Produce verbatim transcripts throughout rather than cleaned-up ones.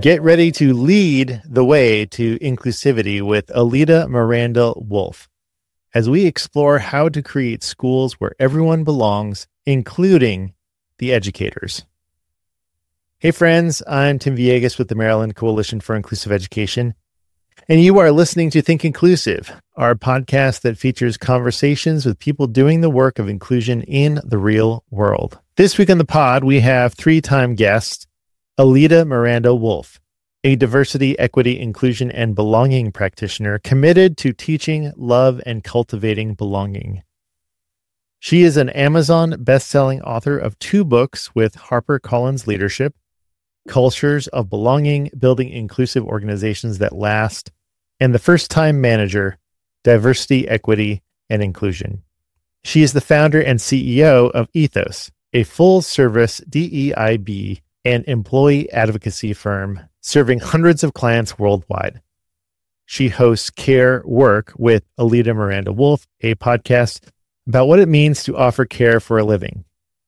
Get ready to lead the way to inclusivity with Alida Miranda Wolf as we explore how to create schools where everyone belongs, including the educators. Hey friends, I'm Tim Villegas with the Maryland Coalition for Inclusive Education, and you are listening to Think Inclusive, our podcast that features conversations with people doing the work of inclusion in the real world. This week on the pod, we have three-time guest Alida Miranda Wolf, a diversity, equity, inclusion, and belonging practitioner committed to teaching, love, and cultivating belonging. She is an Amazon best-selling author of two books with HarperCollins Leadership, Cultures of Belonging, Building Inclusive Organizations That Last, and The First-Time Manager, Diversity, Equity, and Inclusion. She is the founder and C E O of Ethos, a full-service D E I B and employee advocacy firm serving hundreds of clients worldwide. She hosts Care Work with Alida Miranda Wolf, a podcast about what it means to offer care for a living.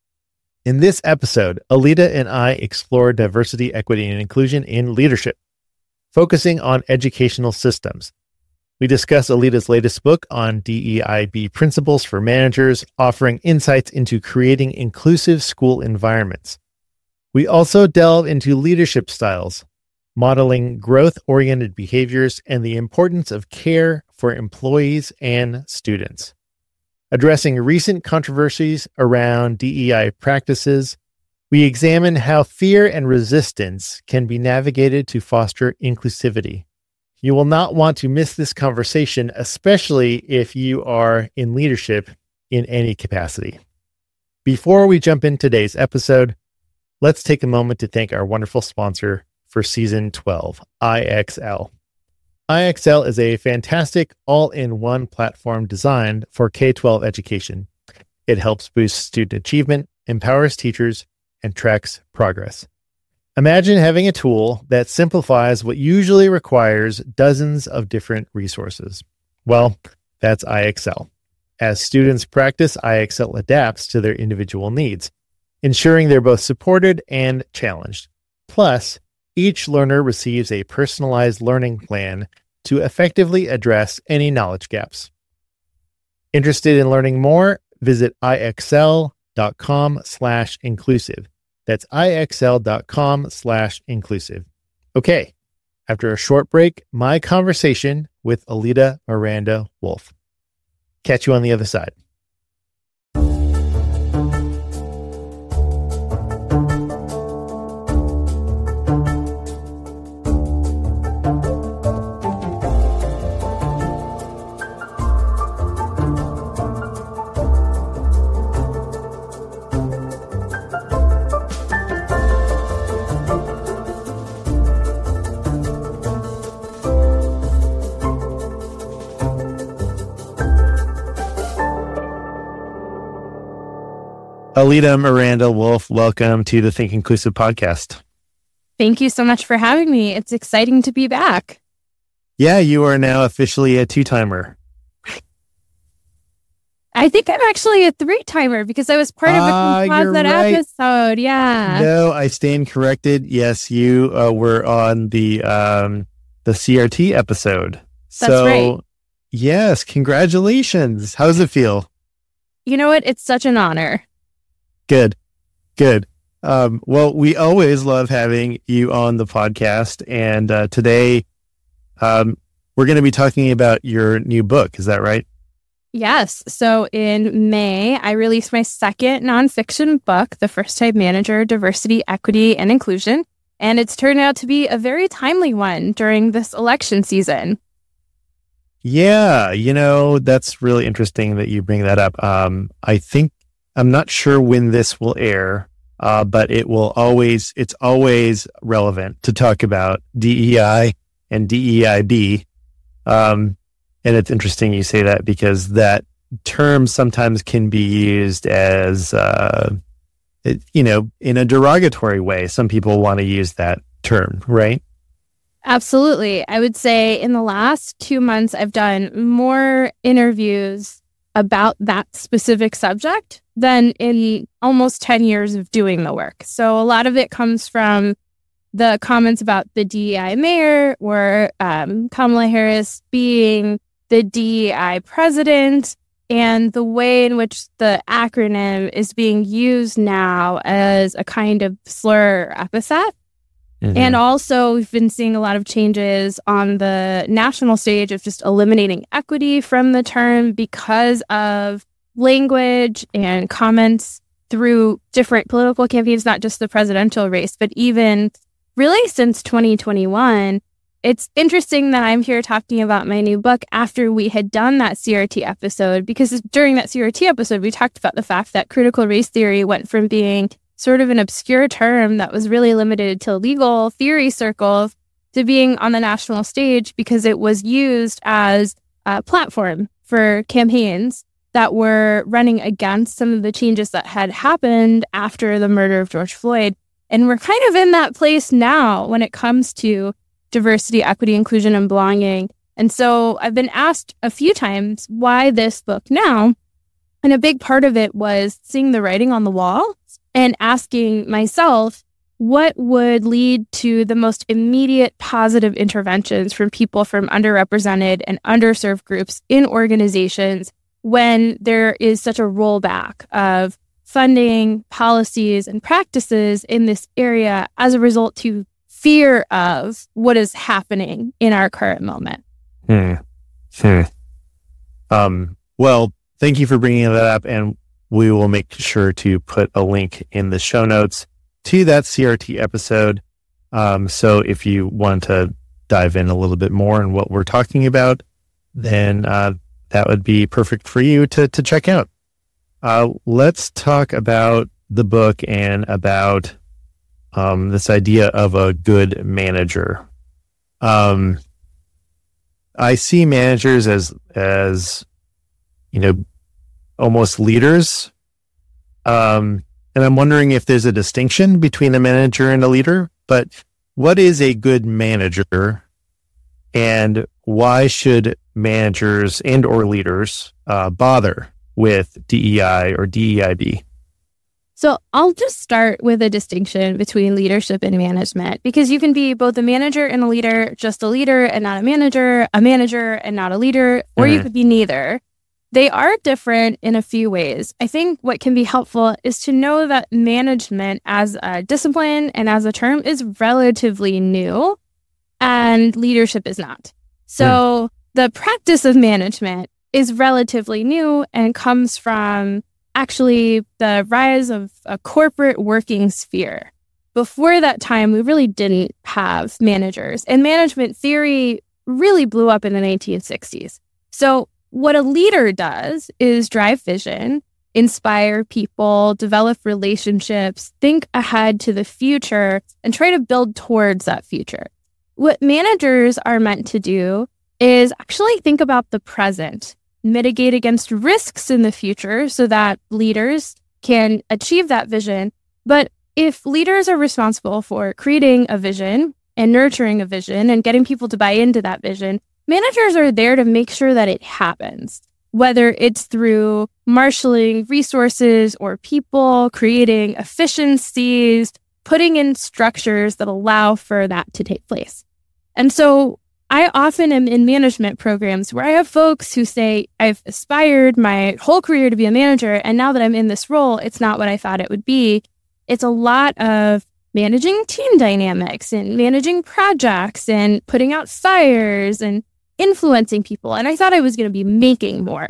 In this episode, Alida and I explore diversity, equity, and inclusion in leadership, focusing on educational systems. We discuss Alida's latest book on D E I B principles for managers, offering insights into creating inclusive school environments. We also delve into leadership styles, modeling growth-oriented behaviors, and the importance of care for employees and students. Addressing recent controversies around D E I practices, we examine how fear and resistance can be navigated to foster inclusivity. You will not want to miss this conversation, especially if you are in leadership in any capacity. Before we jump in today's episode, let's take a moment to thank our wonderful sponsor for Season twelve, I X L. I X L is a fantastic all-in-one platform designed for K through twelve education. It helps boost student achievement, empowers teachers, and tracks progress. Imagine having a tool that simplifies what usually requires dozens of different resources. Well, that's I X L. As students practice, I X L adapts to their individual needs, ensuring they're both supported and challenged. Plus, each learner receives a personalized learning plan to effectively address any knowledge gaps. Interested in learning more? Visit ixl.com slash inclusive. That's ixl.com slash inclusive. Okay, after a short break, my conversation with Alida Miranda Wolf. Catch you on the other side. Alida Miranda Wolf, welcome to the Think Inclusive podcast. Thank you so much for having me. It's exciting to be back. Yeah, you are now officially a two-timer. I think I'm actually a three-timer because I was part of a ah, composite right. episode. Yeah. No, I stand corrected. Yes, you uh, were on the um, the C R T episode. That's so, right. Yes, congratulations. How does it feel? You know what? It's such an honor. Good, good. Um, well, we always love having you on the podcast. And uh, today um, we're going to be talking about your new book. Is that right? Yes. So in May, I released my second nonfiction book, The First-Time Manager, Diversity, Equity, and Inclusion. And it's turned out to be a very timely one during this election season. Yeah, you know, that's really interesting that you bring that up. Um, I think I'm not sure when this will air, uh, but it will always, it's always relevant to talk about D E I and D E I B. Um, and it's interesting you say that because that term sometimes can be used as, uh, it, you know, in a derogatory way. Some people want to use that term, right? Absolutely. I would say in the last two months, I've done more interviews about that specific subject than in almost ten years of doing the work. So a lot of it comes from the comments about the D E I mayor or um, Kamala Harris being the D E I president, and the way in which the acronym is being used now as a kind of slur or epithet. Mm-hmm. And also, we've been seeing a lot of changes on the national stage of just eliminating equity from the term because of language and comments through different political campaigns, not just the presidential race, but even really since twenty twenty-one. It's interesting that I'm here talking about my new book after we had done that C R T episode, because during that C R T episode, we talked about the fact that critical race theory went from being sort of an obscure term that was really limited to legal theory circles to being on the national stage because it was used as a platform for campaigns that were running against some of the changes that had happened after the murder of George Floyd. And we're kind of in that place now when it comes to diversity, equity, inclusion, and belonging. And so I've been asked a few times, why this book now? And a big part of it was seeing the writing on the wall and asking myself, what would lead to the most immediate positive interventions from people from underrepresented and underserved groups in organizations when there is such a rollback of funding, policies, and practices in this area as a result to fear of what is happening in our current moment. Hmm. Hmm. Um, well, thank you for bringing that up, and we will make sure to put a link in the show notes to that C R T episode. Um, so if you want to dive in a little bit more on what we're talking about, then uh, that would be perfect for you to to check out. Uh, let's talk about the book and about Um, this idea of a good manager. Um, I see managers as, as, you know, almost leaders. Um, and I'm wondering if there's a distinction between a manager and a leader, but what is a good manager, and why should managers and or leaders uh, bother with D E I or D E I B? So I'll just start with a distinction between leadership and management, because you can be both a manager and a leader, just a leader and not a manager, a manager and not a leader, or mm-hmm. you could be neither. They are different in a few ways. I think what can be helpful is to know that management as a discipline and as a term is relatively new, and leadership is not. So mm. the practice of management is relatively new and comes from actually the rise of a corporate working sphere. Before that time, we really didn't have managers, and management theory really blew up in the nineteen sixties. So what a leader does is drive vision, inspire people, develop relationships, think ahead to the future, and try to build towards that future. What managers are meant to do is actually think about the present, mitigate against risks in the future so that leaders can achieve that vision. But if leaders are responsible for creating a vision and nurturing a vision and getting people to buy into that vision, managers are there to make sure that it happens, whether it's through marshaling resources or people, creating efficiencies, putting in structures that allow for that to take place. And so I often am in management programs where I have folks who say, I've aspired my whole career to be a manager, and now that I'm in this role, it's not what I thought it would be. It's a lot of managing team dynamics and managing projects and putting out fires and influencing people. And I thought I was going to be making more.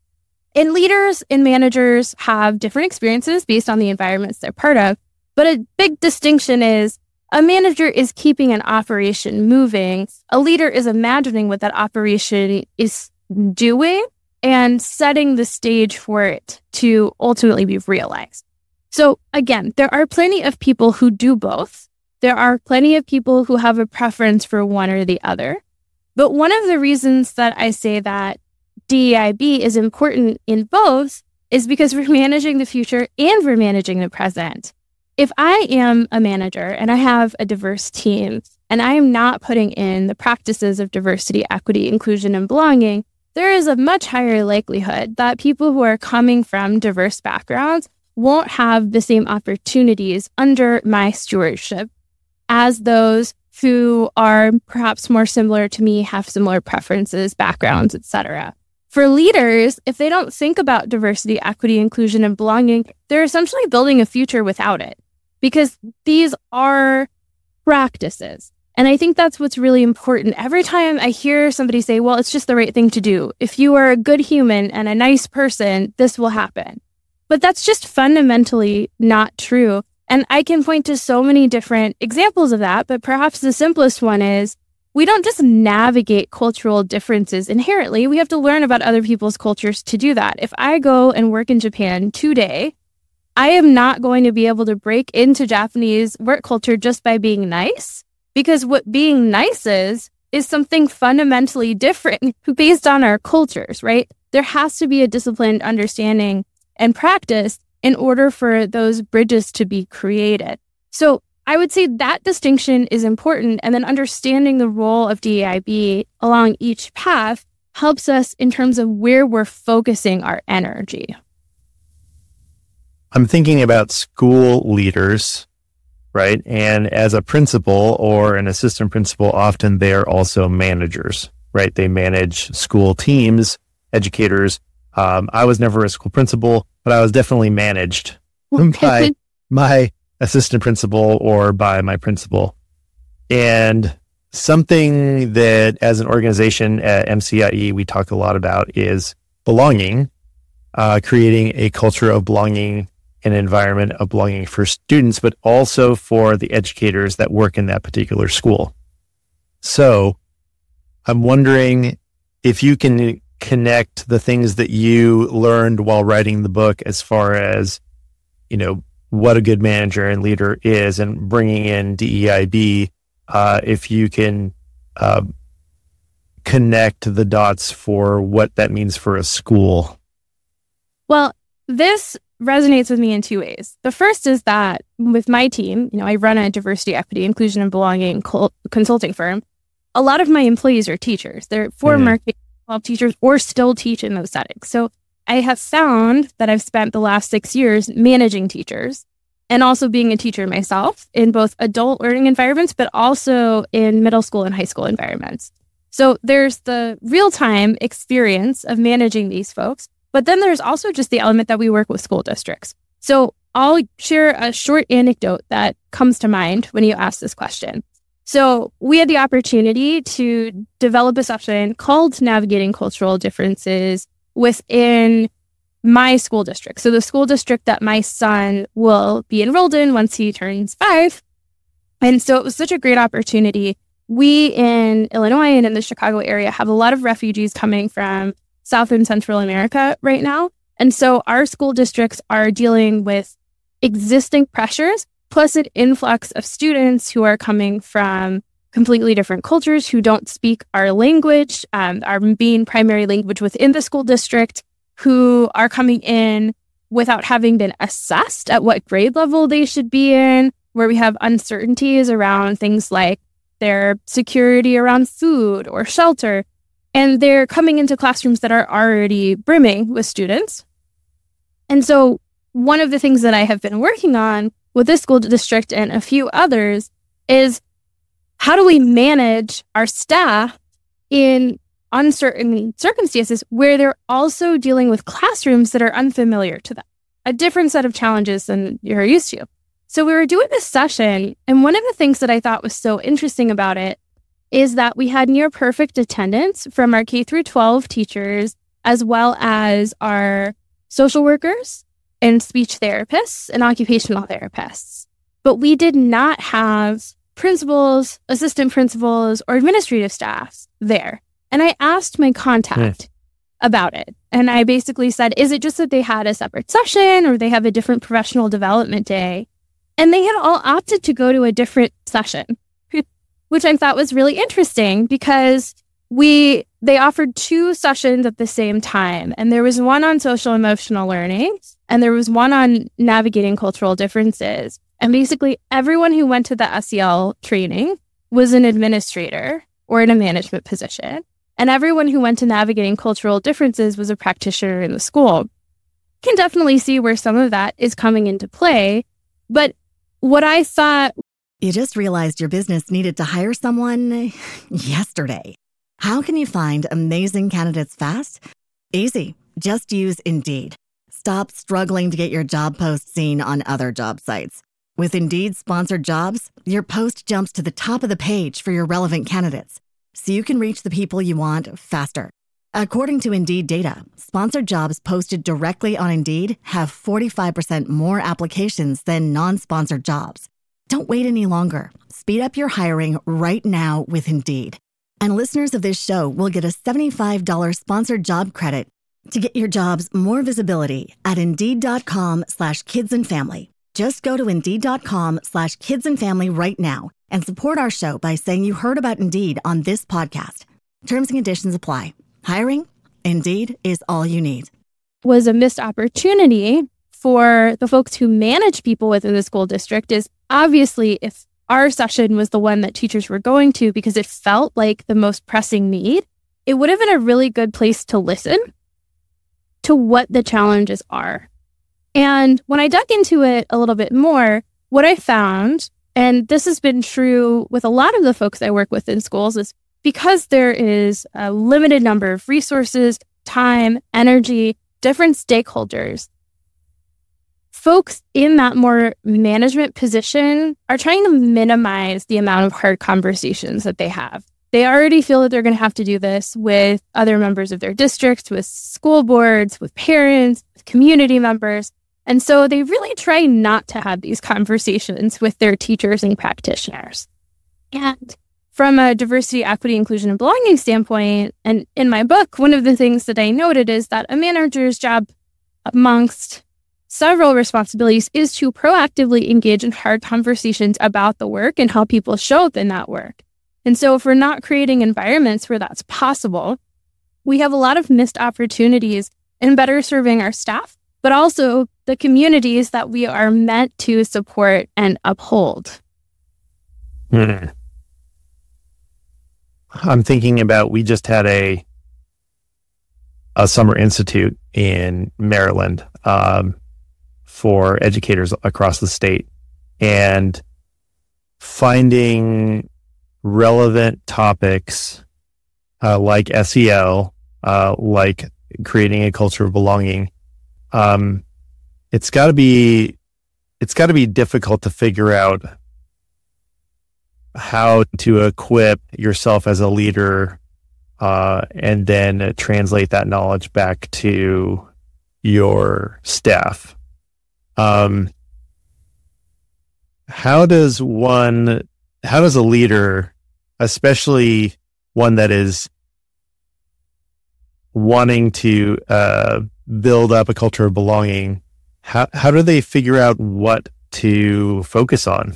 And leaders and managers have different experiences based on the environments they're part of. But a big distinction is a manager is keeping an operation moving. A leader is imagining what that operation is doing and setting the stage for it to ultimately be realized. So again, there are plenty of people who do both. There are plenty of people who have a preference for one or the other. But one of the reasons that I say that D E I B is important in both is because we're managing the future and we're managing the present. If I am a manager and I have a diverse team and I am not putting in the practices of diversity, equity, inclusion, and belonging, there is a much higher likelihood that people who are coming from diverse backgrounds won't have the same opportunities under my stewardship. as those who are perhaps more similar to me, have similar preferences, backgrounds, et cetera. For leaders, if they don't think about diversity, equity, inclusion, and belonging, they're essentially building a future without it, because these are practices. And I think that's what's really important. Every time I hear somebody say, well, it's just the right thing to do. If you are a good human and a nice person, this will happen. But that's just fundamentally not true. And I can point to so many different examples of that, but perhaps the simplest one is we don't just navigate cultural differences inherently. We have to learn about other people's cultures to do that. If I go and work in Japan today, I am not going to be able to break into Japanese work culture just by being nice, because what being nice is, is something fundamentally different based on our cultures, right? There has to be a disciplined understanding and practice in order for those bridges to be created. So I would say that distinction is important, and then understanding the role of D E I B along each path helps us in terms of where we're focusing our energy. I'm thinking about school leaders, right? And as a principal or an assistant principal, often they're also managers, right? They manage school teams, educators. Um, I was never a school principal, but I was definitely managed by my assistant principal or by my principal. And something that as an organization at M C I E, we talk a lot about is belonging, uh, creating a culture of belonging, an environment of belonging for students, but also for the educators that work in that particular school. So I'm wondering if you can connect the things that you learned while writing the book as far as, you know, what a good manager and leader is, and bringing in D E I B, uh, if you can uh, connect the dots for what that means for a school. Well, this resonates with me in two ways. The first is that with my team, you know, I run a diversity, equity, inclusion, and belonging col- consulting firm. A lot of my employees are teachers. They're former K twelve teachers or still teach in those settings. So I have found that I've spent the last six years managing teachers and also being a teacher myself in both adult learning environments, but also in middle school and high school environments. So there's the real-time experience of managing these folks, but then there's also just the element that we work with school districts. So I'll share a short anecdote that comes to mind when you ask this question. So we had the opportunity to develop a session called Navigating Cultural Differences within my school district. So the school district that my son will be enrolled in once he turns five. And so it was such a great opportunity. We in Illinois and in the Chicago area have a lot of refugees coming from South and Central America right now. And so our school districts are dealing with existing pressures, plus an influx of students who are coming from completely different cultures, who don't speak our language, um, our main primary language within the school district, who are coming in without having been assessed at what grade level they should be in, where we have uncertainties around things like their security around food or shelter. And they're coming into classrooms that are already brimming with students. And so one of the things that I have been working on with this school district and a few others is how do we manage our staff in uncertain circumstances where they're also dealing with classrooms that are unfamiliar to them, a different set of challenges than you're used to. So we were doing this session, and one of the things that I thought was so interesting about it is that we had near perfect attendance from our K through twelve teachers, as well as our social workers and speech therapists and occupational therapists. But we did not have principals, assistant principals, or administrative staff there. And I asked my contact mm. about it. And I basically said, is it just that they had a separate session or they have a different professional development day? And they had all opted to go to a different session, which I thought was really interesting because we they offered two sessions at the same time. And there was one on social emotional learning, and there was one on navigating cultural differences. And basically everyone who went to the S E L training was an administrator or in a management position. And everyone who went to navigating cultural differences was a practitioner in the school. You can definitely see where some of that is coming into play. But what I thought You just realized your business needed to hire someone yesterday. How can you find amazing candidates fast? Easy. Just use Indeed. Stop struggling to get your job post seen on other job sites. With Indeed sponsored jobs, your post jumps to the top of the page for your relevant candidates, so you can reach the people you want faster. According to Indeed data, sponsored jobs posted directly on Indeed have forty-five percent more applications than non-sponsored jobs. Don't wait any longer. Speed up your hiring right now with Indeed. And listeners of this show will get a seventy-five dollars sponsored job credit to get your jobs more visibility at Indeed.com slash kids and family. Just go to Indeed.com slash kids and family right now and support our show by saying you heard about Indeed on this podcast. Terms and conditions apply. Hiring? Indeed is all you need. Was a missed opportunity for the folks who manage people within the school district is obviously if our session was the one that teachers were going to because it felt like the most pressing need, it would have been a really good place to listen to what the challenges are. And when I dug into it a little bit more, what I found, and this has been true with a lot of the folks I work with in schools, is because there is a limited number of resources, time, energy, different stakeholders, folks in that more management position are trying to minimize the amount of hard conversations that they have. They already feel that they're going to have to do this with other members of their districts, with school boards, with parents, with community members. And so they really try not to have these conversations with their teachers and practitioners. And from a diversity, equity, inclusion, and belonging standpoint, and in my book, one of the things that I noted is that a manager's job amongst several responsibilities is to proactively engage in hard conversations about the work and how people show up in that work. And so if we're not creating environments where that's possible, we have a lot of missed opportunities in better serving our staff, but also the communities that we are meant to support and uphold. Hmm. I'm thinking about, we just had a a summer institute in Maryland um, for educators across the state, and finding relevant topics uh, like S E O, uh, like creating a culture of belonging. Um, it's got to be it's got to be difficult to figure out how to equip yourself as a leader, uh, and then translate that knowledge back to your staff. Um, how does one, how does a leader, especially one that is wanting to uh, build up a culture of belonging, how how do they figure out what to focus on?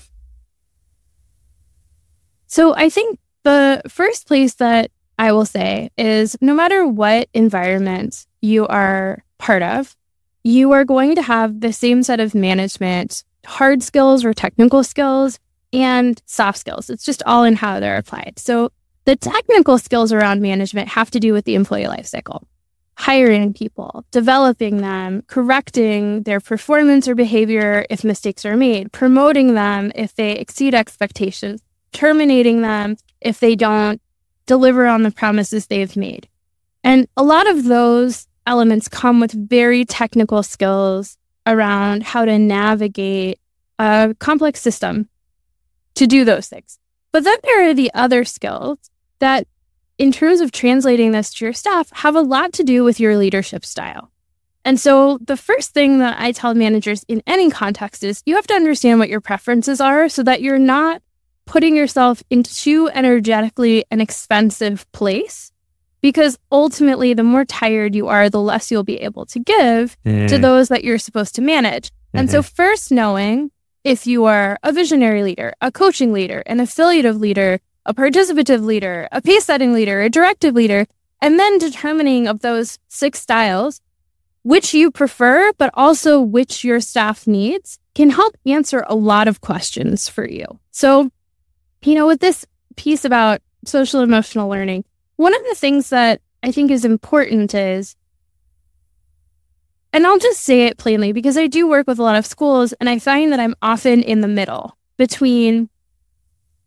So I think the first place that I will say is no matter what environment you are part of, you are going to have the same set of management, hard skills or technical skills, and soft skills. It's just all in how they're applied. So the technical skills around management have to do with the employee life cycle. Hiring people, developing them, correcting their performance or behavior if mistakes are made, promoting them if they exceed expectations, terminating them if they don't deliver on the promises they've made. And a lot of those elements come with very technical skills around how to navigate a complex system to do those things. But then there are the other skills that, in terms of translating this to your staff, have a lot to do with your leadership style. And so the first thing that I tell managers in any context is you have to understand what your preferences are so that you're not putting yourself into too energetically an expensive place, because ultimately the more tired you are, the less you'll be able to give mm. to those that you're supposed to manage. Mm-hmm. And so first knowing if you are a visionary leader, a coaching leader, an affiliative leader, a participative leader, a pace-setting leader, a directive leader, and then determining of those six styles, which you prefer, but also which your staff needs, can help answer a lot of questions for you. So, you know, with this piece about social emotional learning, one of the things that I think is important is, and I'll just say it plainly because I do work with a lot of schools and I find that I'm often in the middle between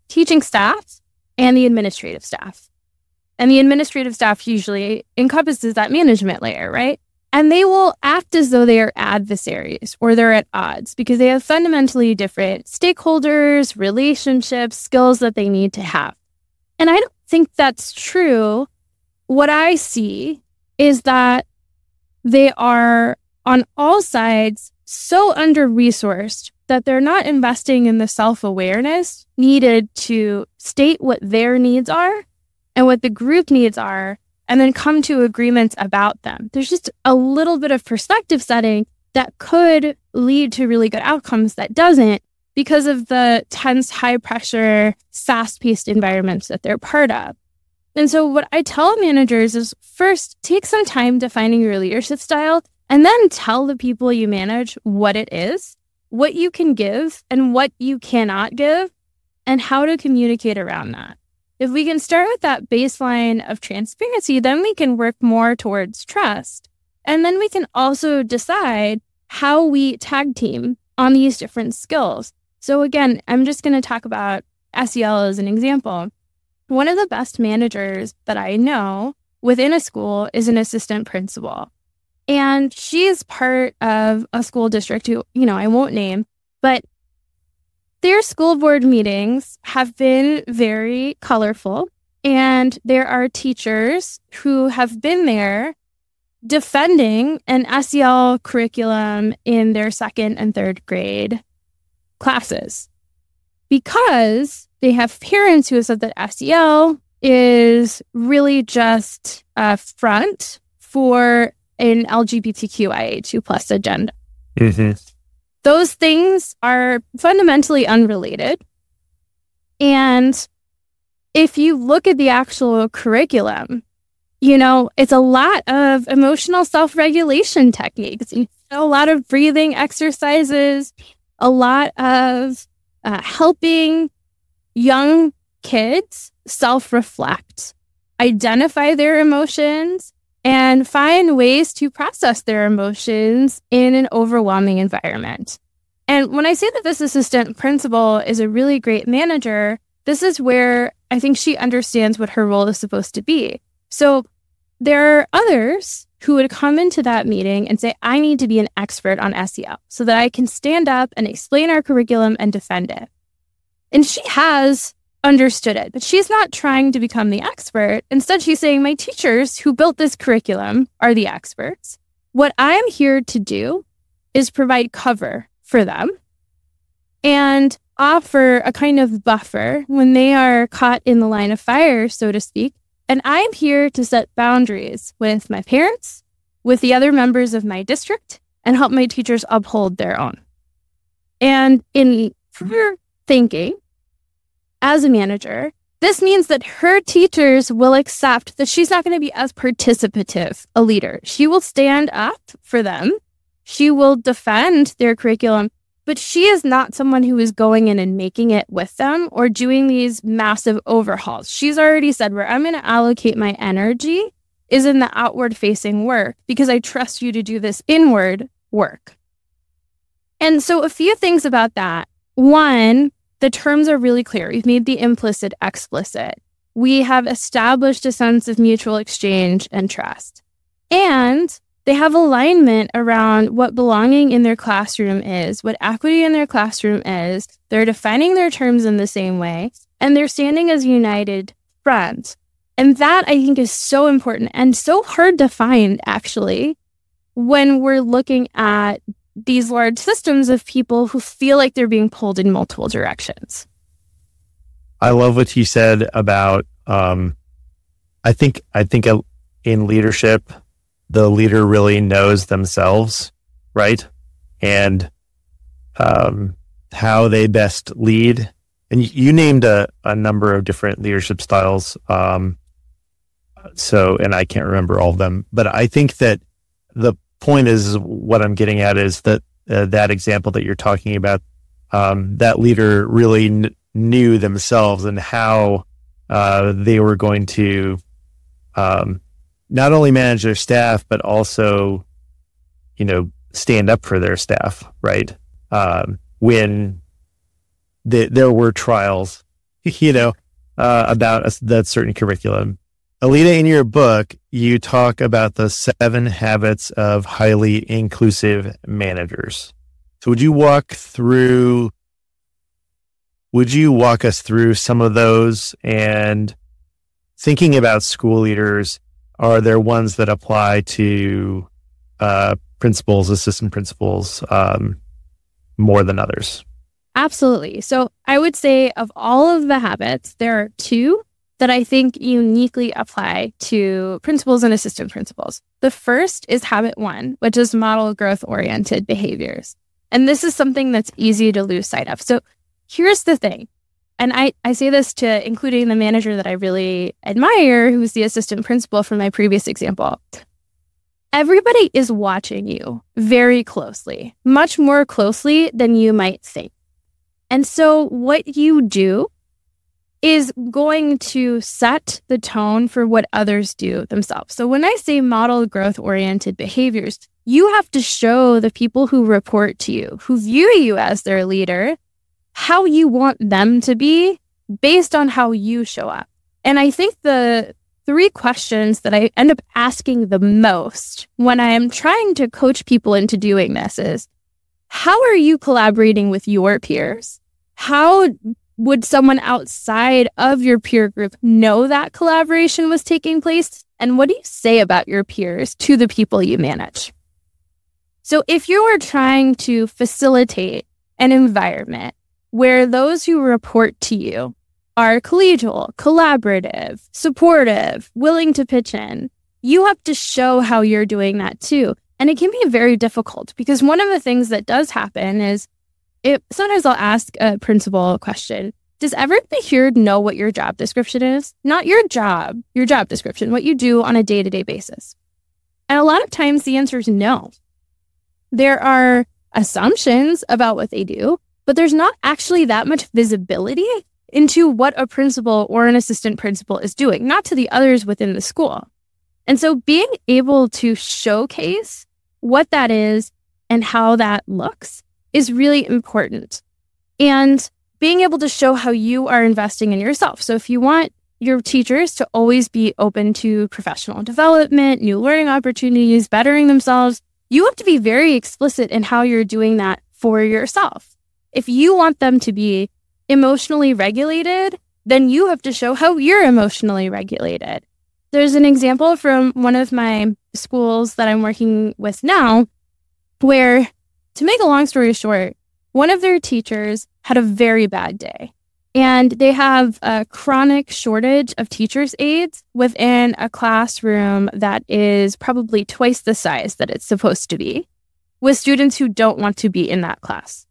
teaching staff and the administrative staff. And the administrative staff usually encompasses that management layer, right? And they will act as though they are adversaries or they're at odds because they have fundamentally different stakeholders, relationships, skills that they need to have. And I don't think that's true. What I see is that they are on all sides so under-resourced that they're not investing in the self-awareness needed to state what their needs are and what the group needs are, and then come to agreements about them. There's just a little bit of perspective setting that could lead to really good outcomes that doesn't because of the tense, high-pressure, fast-paced environments that they're part of. And so what I tell managers is first, take some time defining your leadership style and then tell the people you manage what it is, what you can give and what you cannot give, and how to communicate around that. If we can start with that baseline of transparency, then we can work more towards trust. And then we can also decide how we tag team on these different skills. So again, I'm just going to talk about S E L as an example. One of the best managers that I know within a school is an assistant principal. And she is part of a school district who, you know, I won't name, but their school board meetings have been very colorful, and there are teachers who have been there defending an S E L curriculum in their second and third grade classes because they have parents who have said that S E L is really just a front for an L G B T Q I A two plus agenda. Mm-hmm. Those things are fundamentally unrelated. And if you look at the actual curriculum, you know, it's a lot of emotional self-regulation techniques, a lot of breathing exercises, a lot of uh, helping young kids self-reflect, identify their emotions, and find ways to process their emotions in an overwhelming environment. And when I say that this assistant principal is a really great manager, this is where I think she understands what her role is supposed to be. So there are others who would come into that meeting and say, I need to be an expert on S E L so that I can stand up and explain our curriculum and defend it. And she has understood it, but she's not trying to become the expert. Instead, she's saying, my teachers who built this curriculum are the experts. What I'm here to do is provide cover for them and offer a kind of buffer when they are caught in the line of fire, so to speak. And I'm here to set boundaries with my parents, with the other members of my district, and help my teachers uphold their own. And in her thinking, as a manager, this means that her teachers will accept that she's not going to be as participative a leader. She will stand up for them. She will defend their curriculum, but she is not someone who is going in and making it with them or doing these massive overhauls. She's already said where I'm going to allocate my energy is in the outward facing work because I trust you to do this inward work. And so a few things about that. One, the terms are really clear. We've made the implicit explicit. We have established a sense of mutual exchange and trust. And they have alignment around what belonging in their classroom is, what equity in their classroom is. They're defining their terms in the same way, and they're standing as united friends. And that, I think, is so important and so hard to find, actually, when we're looking at these large systems of people who feel like they're being pulled in multiple directions. I love what you said about, um, I think, I think in leadership, the leader really knows themselves, right? And um, how they best lead. And you, you named a, a number of different leadership styles. Um, so, and I can't remember all of them, but I think that the point is what I'm getting at is that uh, that example that you're talking about, um, that leader really kn- knew themselves and how uh, they were going to um, not only manage their staff, but also, you know, stand up for their staff, right? Um, when the, there were trials you know, uh, about a, that certain curriculum. Alida, in your book, you talk about the seven habits of highly inclusive managers. So would you walk through, would you walk us through some of those? And thinking about school leaders, are there ones that apply to uh, principals, assistant principals, um, more than others? Absolutely. So I would say of all of the habits, there are two that I think uniquely apply to principals and assistant principals. The first is habit one, which is model growth-oriented behaviors. And this is something that's easy to lose sight of. So here's the thing. And I, I say this to including the manager that I really admire, who's the assistant principal from my previous example. Everybody is watching you very closely, much more closely than you might think. And so what you do is going to set the tone for what others do themselves. So when I say model growth-oriented behaviors, you have to show the people who report to you, who view you as their leader, how you want them to be based on how you show up. And I think the three questions that I end up asking the most when I am trying to coach people into doing this is, how are you collaborating with your peers? How would someone outside of your peer group know that collaboration was taking place? And what do you say about your peers to the people you manage? So if you are trying to facilitate an environment where those who report to you are collegial, collaborative, supportive, willing to pitch in, you have to show how you're doing that too. And it can be very difficult because one of the things that does happen is It, sometimes I'll ask a principal a question. Does everybody here know what your job description is? Not your job, your job description, what you do on a day-to-day basis. And a lot of times the answer is no. There are assumptions about what they do, but there's not actually that much visibility into what a principal or an assistant principal is doing, not to the others within the school. And so being able to showcase what that is and how that looks is really important. And being able to show how you are investing in yourself. So if you want your teachers to always be open to professional development, new learning opportunities, bettering themselves, you have to be very explicit in how you're doing that for yourself. If you want them to be emotionally regulated, then you have to show how you're emotionally regulated. There's an example from one of my schools that I'm working with now where, to make a long story short, one of their teachers had a very bad day, and they have a chronic shortage of teachers' aides within a classroom that is probably twice the size that it's supposed to be, with students who don't want to be in that class,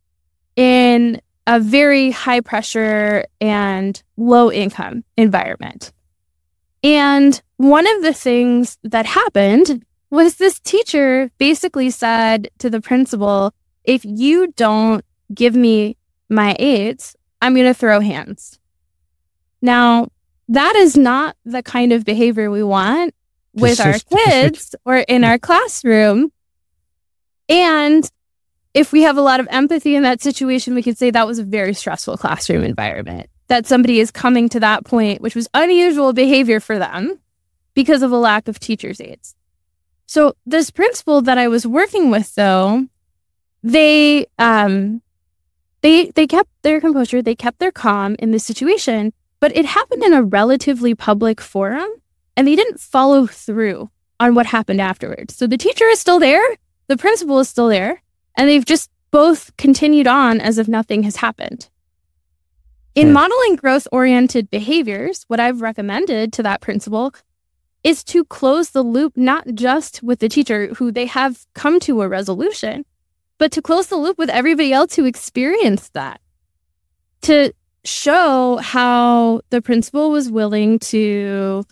in a very high pressure and low income environment. And one of the things that happened was this teacher basically said to the principal, if you don't give me my aides, I'm going to throw hands. Now, that is not the kind of behavior we want with our kids or in our classroom. And if we have a lot of empathy in that situation, we could say that was a very stressful classroom environment, that somebody is coming to that point, which was unusual behavior for them because of a lack of teachers' aides. So this principal that I was working with, though, they um, they they kept their composure, they kept their calm in this situation, but it happened in a relatively public forum, and they didn't follow through on what happened afterwards. So the teacher is still there, the principal is still there, and they've just both continued on as if nothing has happened. In modeling growth-oriented behaviors, what I've recommended to that principal is to close the loop, not just with the teacher who they have come to a resolution, but to close the loop with everybody else who experienced that. To show how the principal was willing to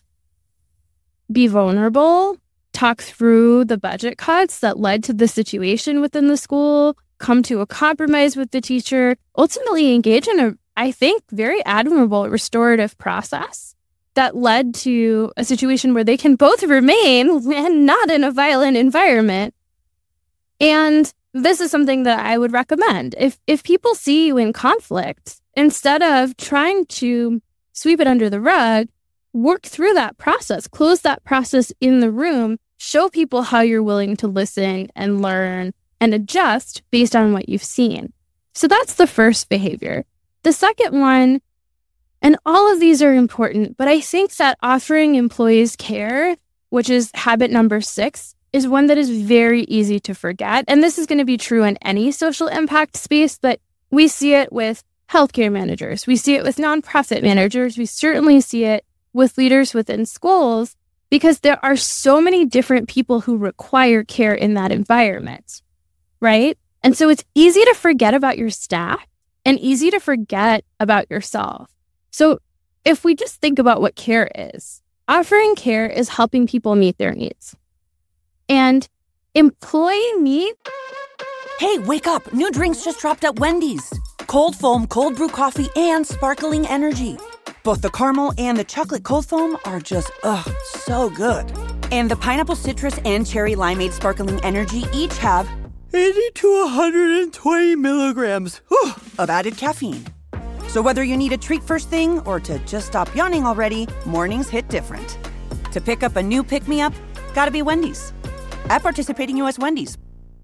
be vulnerable, talk through the budget cuts that led to the situation within the school, come to a compromise with the teacher, ultimately engage in a, I think, very admirable restorative process that led to a situation where they can both remain and not in a violent environment. And this is something that I would recommend. If if people see you in conflict, instead of trying to sweep it under the rug, work through that process, close that process in the room, show people how you're willing to listen and learn and adjust based on what you've seen. So that's the first behavior. The second one, and all of these are important, but I think that offering employees care, which is habit number six, is one that is very easy to forget. And this is going to be true in any social impact space, but we see it with healthcare managers. We see it with nonprofit managers. We certainly see it with leaders within schools, because there are so many different people who require care in that environment, right? And so it's easy to forget about your staff and easy to forget about yourself. So if we just think about what care is, offering care is helping people meet their needs. And employee needs... Hey, wake up. New drinks just dropped at Wendy's. Cold foam, cold brew coffee, and sparkling energy. Both the caramel and the chocolate cold foam are just, ugh, so good. And the pineapple citrus and cherry limeade sparkling energy each have eighty to one hundred twenty milligrams whew, of added caffeine. So whether you need a treat first thing or to just stop yawning already, mornings hit different. To pick up a new pick-me-up, gotta be Wendy's. At participating U S Wendy's.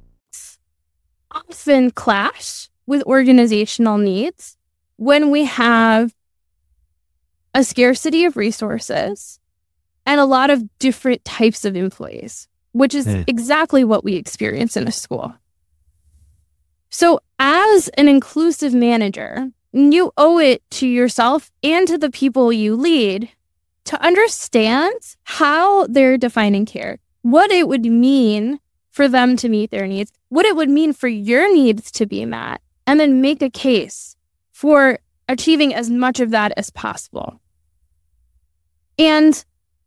Often clash with organizational needs when we have a scarcity of resources and a lot of different types of employees, which is mm. exactly what we experience in a school. So as an inclusive manager, you owe it to yourself and to the people you lead to understand how they're defining care, what it would mean for them to meet their needs, what it would mean for your needs to be met, and then make a case for achieving as much of that as possible. And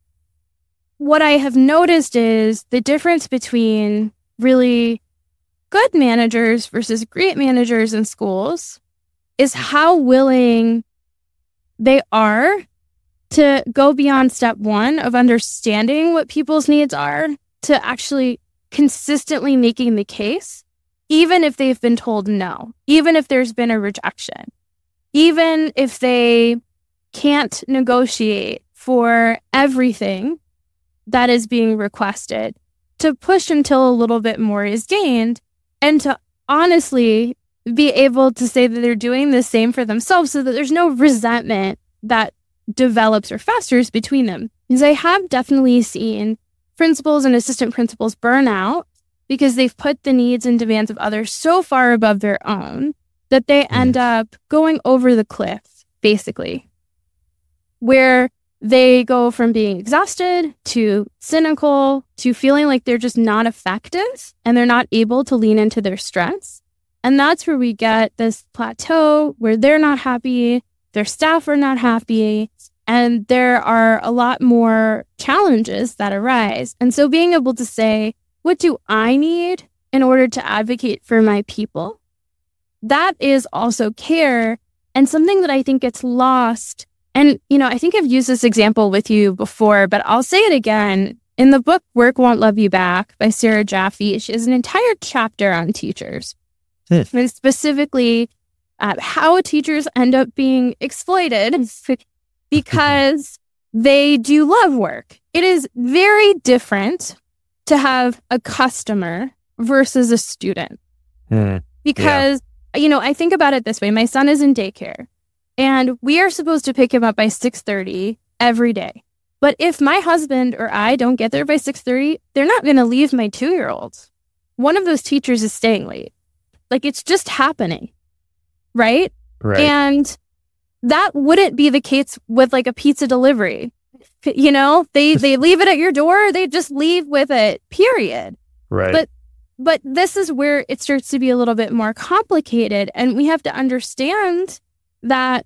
what I have noticed is the difference between really good managers versus great managers in schools is how willing they are to go beyond step one of understanding what people's needs are to actually consistently making the case, even if they've been told no, even if there's been a rejection, even if they can't negotiate for everything that is being requested, to push until a little bit more is gained and to honestly be able to say that they're doing the same for themselves so that there's no resentment that develops or festers between them. Because I have definitely seen principals and assistant principals burn out because they've put the needs and demands of others so far above their own that they end up going over the cliff, basically, where they go from being exhausted to cynical to feeling like they're just not effective and they're not able to lean into their strengths. And that's where we get this plateau where they're not happy, their staff are not happy, and there are a lot more challenges that arise. And so being able to say, what do I need in order to advocate for my people? That is also care, and something that I think gets lost. And, you know, I think I've used this example with you before, but I'll say it again. In the book, Work Won't Love You Back by Sarah Jaffe, she has an entire chapter on teachers. Hmm. And specifically uh, how teachers end up being exploited because they do love work. It is very different to have a customer versus a student. Hmm. Because, yeah. you know, I think about it this way. My son is in daycare. And we are supposed to pick him up by six thirty every day. But if my husband or I don't get there by six thirty, they're not going to leave my two-year-old. One of those teachers is staying late. Like, it's just happening, right? Right. And that wouldn't be the case with, like, a pizza delivery. You know, they, they leave it at your door. They just leave with it, period. Right. But But this is where it starts to be a little bit more complicated. And we have to understand that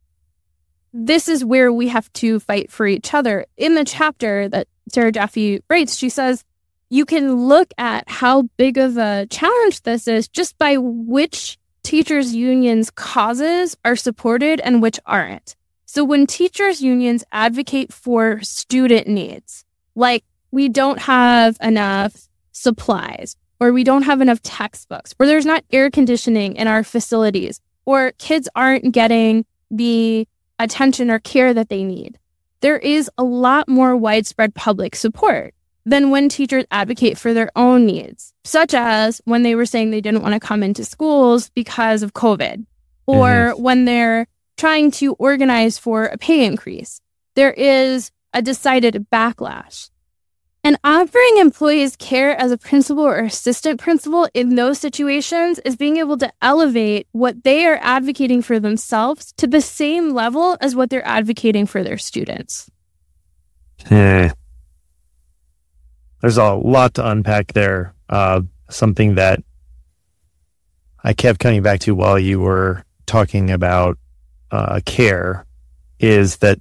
this is where we have to fight for each other. In the chapter that Sarah Jaffe writes, she says, you can look at how big of a challenge this is just by which teachers' unions' causes are supported and which aren't. So when teachers' unions advocate for student needs, like we don't have enough supplies, or we don't have enough textbooks, or there's not air conditioning in our facilities, or kids aren't getting the attention or care that they need. There is a lot more widespread public support than when teachers advocate for their own needs, such as when they were saying they didn't want to come into schools because of COVID, or mm-hmm. when they're trying to organize for a pay increase. There is a decided backlash. And offering employees care as a principal or assistant principal in those situations is being able to elevate what they are advocating for themselves to the same level as what they're advocating for their students. Yeah. There's a lot to unpack there. Uh, something that I kept coming back to while you were talking about uh, care is that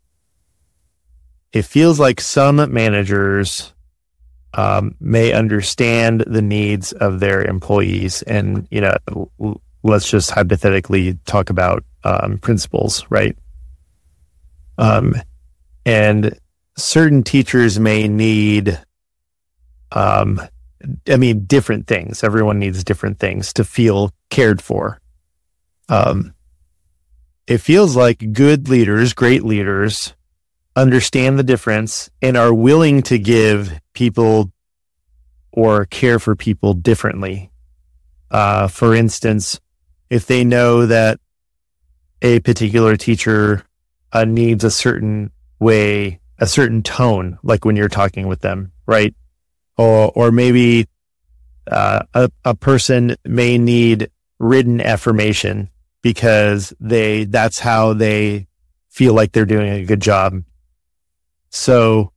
it feels like some managers um, may understand the needs of their employees. And, you know, l- let's just hypothetically talk about um, principals, right? Um, and certain teachers may need, um, I mean, different things. Everyone needs different things to feel cared for. Um, it feels like good leaders, great leaders, understand the difference and are willing to give people or care for people differently. Uh, for instance, if they know that a particular teacher uh, needs a certain way, a certain tone, like when you're talking with them, right? Or, or maybe uh, a, a person may need written affirmation because they that's how they feel like they're doing a good job. So,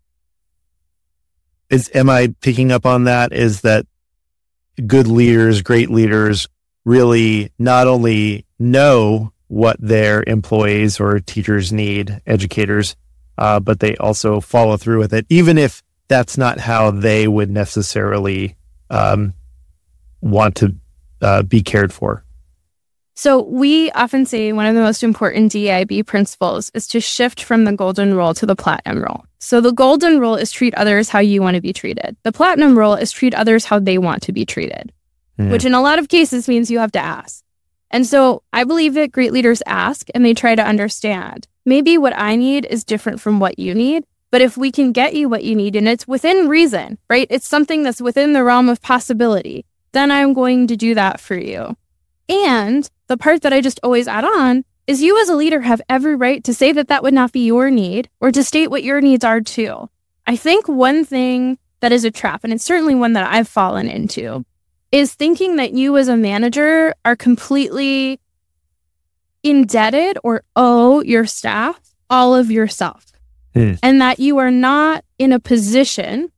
is am I picking up on that? Is that good leaders, great leaders, really not only know what their employees or teachers need, educators, uh, but they also follow through with it, even if that's not how they would necessarily um, want to uh, be cared for. So we often say one of the most important D E I B principles is to shift from the golden rule to the platinum rule. So the golden rule is treat others how you want to be treated. The platinum rule is treat others how they want to be treated, mm. which in a lot of cases means you have to ask. And so I believe that great leaders ask and they try to understand. Maybe what I need is different from what you need, but if we can get you what you need and it's within reason, right? It's something that's within the realm of possibility, then I'm going to do that for you. And the part that I just always add on is you as a leader have every right to say that that would not be your need or to state what your needs are too. I think one thing that is a trap, and it's certainly one that I've fallen into, is thinking that you as a manager are completely indebted or owe your staff all of yourself. Mm. And that you are not in a position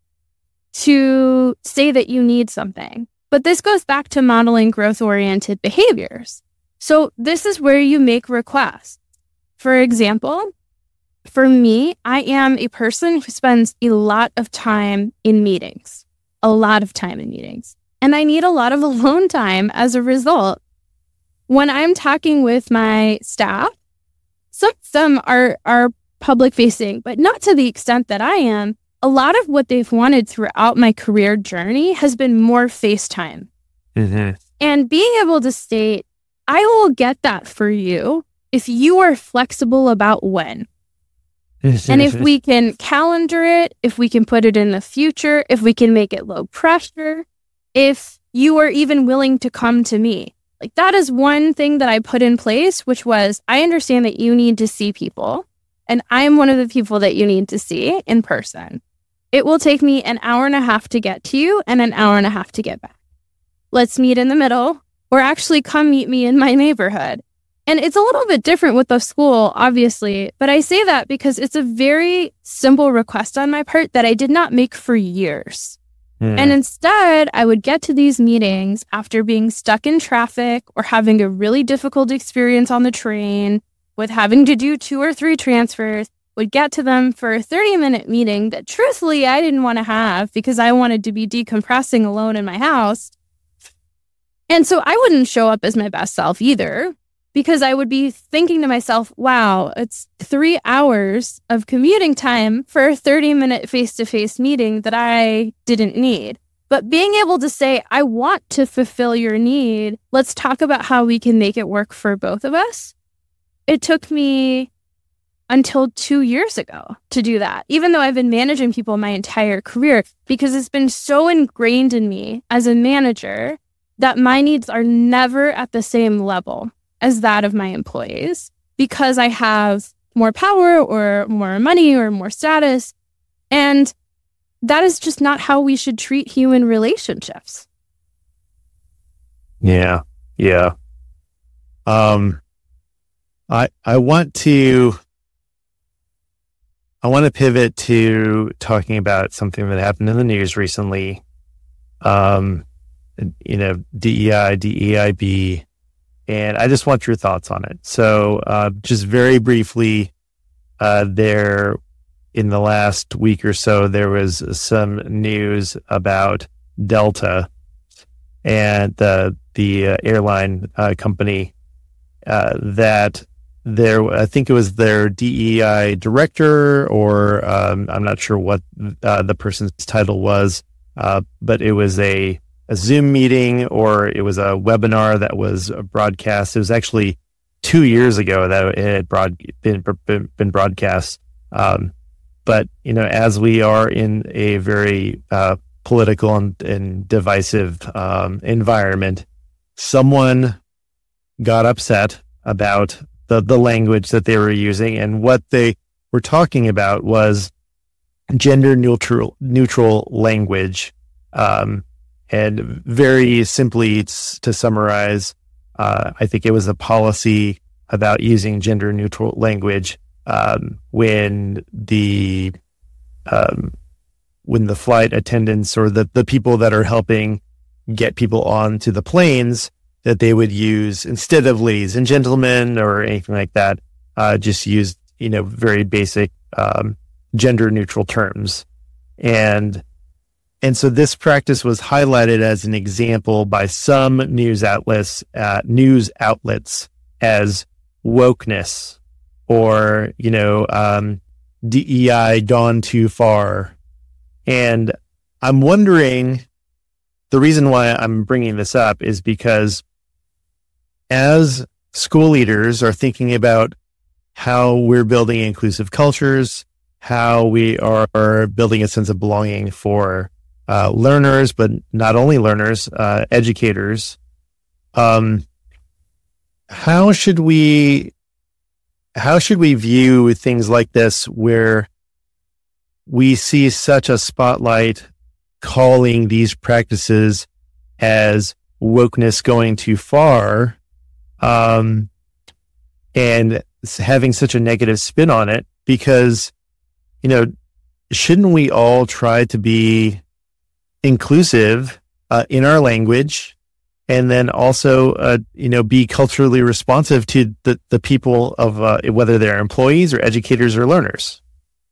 to say that you need something. But this goes back to modeling growth-oriented behaviors. So this is where you make requests. For example, for me, I am a person who spends a lot of time in meetings, a lot of time in meetings, and I need a lot of alone time as a result. When I'm talking with my staff, some of them are, are public-facing, but not to the extent that I am. A lot of what they've wanted throughout my career journey has been more FaceTime. Mm-hmm. And being able to state, I will get that for you if you are flexible about when. And if we can calendar it, if we can put it in the future, if we can make it low pressure, if you are even willing to come to me. Like that is one thing that I put in place, which was, I understand that you need to see people, and I am one of the people that you need to see in person. It will take me an hour and a half to get to you and an hour and a half to get back. Let's meet in the middle, or actually come meet me in my neighborhood. And it's a little bit different with the school, obviously, but I say that because it's a very simple request on my part that I did not make for years. Mm. And instead, I would get to these meetings after being stuck in traffic or having a really difficult experience on the train with having to do two or three transfers, would get to them for a thirty-minute meeting that truthfully I didn't want to have because I wanted to be decompressing alone in my house. And so I wouldn't show up as my best self either, because I would be thinking to myself, wow, it's three hours of commuting time for a thirty-minute face-to-face meeting that I didn't need. But being able to say, I want to fulfill your need, let's talk about how we can make it work for both of us. It took me until two years ago to do that, even though I've been managing people my entire career, because it's been so ingrained in me as a manager that my needs are never at the same level as that of my employees, because I have more power or more money or more status. And that is just not how we should treat human relationships. Yeah. Yeah. Um, I, I want to, I want to pivot to talking about something that happened in the news recently. Um, you know, D E I, D E I B, and I just want your thoughts on it. So, uh, just very briefly, uh, there, in the last week or so, there was some news about Delta and the the uh, airline uh, company uh, that there. I think it was their D E I director, or um, I'm not sure what uh, the person's title was, uh, but it was a, a Zoom meeting or it was a webinar that was broadcast. It was actually two years ago that it had broad, been been, been broadcast. Um, But, you know, as we are in a very uh, political and, and divisive um, environment, someone got upset about the, the language that they were using. And what they were talking about was gender neutral, neutral language. Um, and very simply to summarize, uh, I think it was a policy about using gender neutral language Um, when the um, when the flight attendants or the, the people that are helping get people onto the planes, that they would use, instead of ladies and gentlemen or anything like that, uh, just use, you know, very basic um, gender neutral terms. And and so this practice was highlighted as an example by some news outlets uh, news outlets as wokeness. Or, you know, um, D E I gone too far. And I'm wondering, the reason why I'm bringing this up is because as school leaders are thinking about how we're building inclusive cultures, how we are building a sense of belonging for uh, learners, but not only learners, uh, educators, um, how should we... How should we view things like this where we see such a spotlight calling these practices as wokeness going too far, um, and having such a negative spin on it? Because, you know, shouldn't we all try to be inclusive uh, in our language? And then also, uh, you know, be culturally responsive to the, the people of uh, whether they're employees or educators or learners.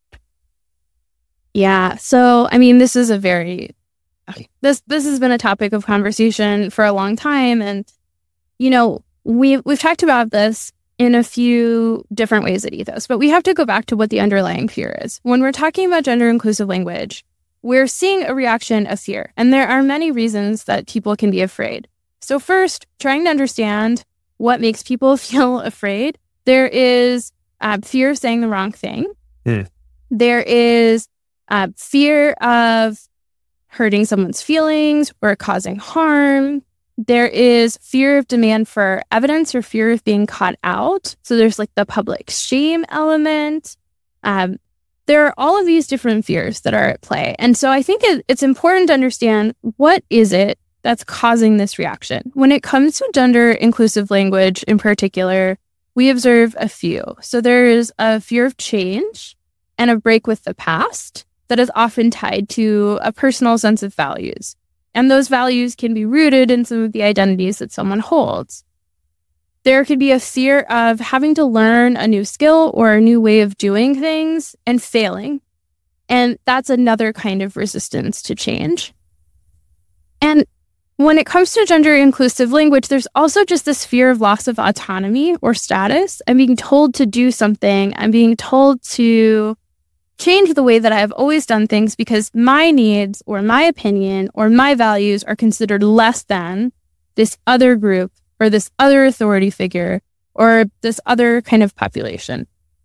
Yeah. So, I mean, this is a very, this this has been a topic of conversation for a long time. And, you know, we, we've talked about this in a few different ways at Ethos, but we have to go back to what the underlying fear is. When we're talking about gender inclusive language, we're seeing a reaction of fear. And there are many reasons that people can be afraid. So first, trying to understand what makes people feel afraid. There is uh, fear of saying the wrong thing. Mm. There is uh, fear of hurting someone's feelings or causing harm. There is fear of demand for evidence or fear of being caught out. So there's like the public shame element. Um, there are all of these different fears that are at play. And so I think it, it's important to understand, what is it that's causing this reaction? When it comes to gender inclusive language in particular, we observe a few. So there is a fear of change and a break with the past that is often tied to a personal sense of values. And those values can be rooted in some of the identities that someone holds. There could be a fear of having to learn a new skill or a new way of doing things and failing. And that's another kind of resistance to change. And when it comes to gender inclusive language, there's also just this fear of loss of autonomy or status. I'm being told to do something. I'm being told to change the way that I've always done things because my needs or my opinion or my values are considered less than this other group or this other authority figure or this other kind of population.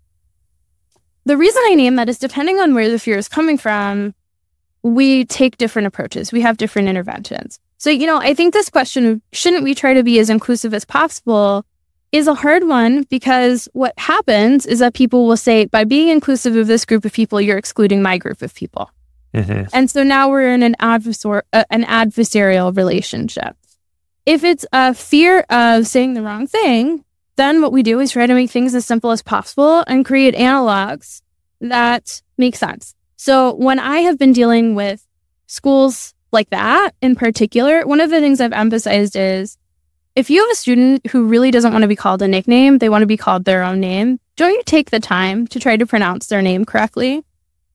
The reason I name that is depending on where the fear is coming from, we take different approaches. We have different interventions. So, you know, I think this question of shouldn't we try to be as inclusive as possible is a hard one because what happens is that people will say, by being inclusive of this group of people, you're excluding my group of people. Mm-hmm. And so now we're in an, adversar- uh, an adversarial relationship. If it's a fear of saying the wrong thing, then what we do is try to make things as simple as possible and create analogs that make sense. So when I have been dealing with schools like that in particular, one of the things I've emphasized is if you have a student who really doesn't want to be called a nickname, they want to be called their own name, don't you take the time to try to pronounce their name correctly?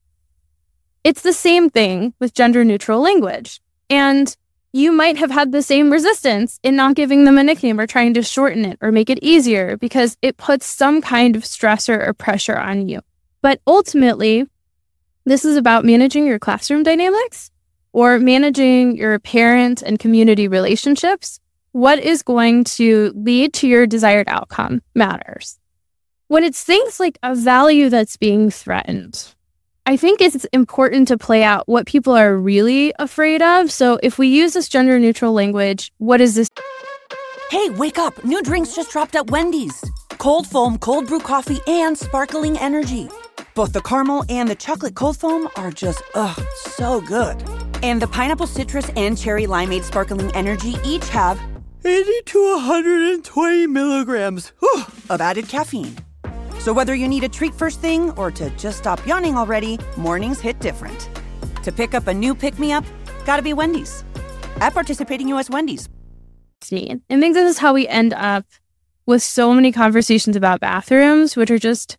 It's the same thing with gender neutral language. And you might have had the same resistance in not giving them a nickname or trying to shorten it or make it easier because it puts some kind of stressor or pressure on you. But ultimately, this is about managing your classroom dynamics or managing your parent and community relationships. What is going to lead to your desired outcome matters. When it's things like a value that's being threatened, I think it's important to play out what people are really afraid of. So if we use this gender neutral language, what is this? Hey, wake up. New drinks just dropped at Wendy's. Cold foam, cold brew coffee, and sparkling energy. Both the caramel and the chocolate cold foam are just, ugh, so good. And the pineapple citrus and cherry limeade sparkling energy each have eighty to one hundred twenty milligrams whew, of added caffeine. So whether you need a treat first thing or to just stop yawning already, mornings hit different. To pick up a new pick-me-up, gotta be Wendy's. At participating U S Wendy's. I think this is how we end up with so many conversations about bathrooms, which are just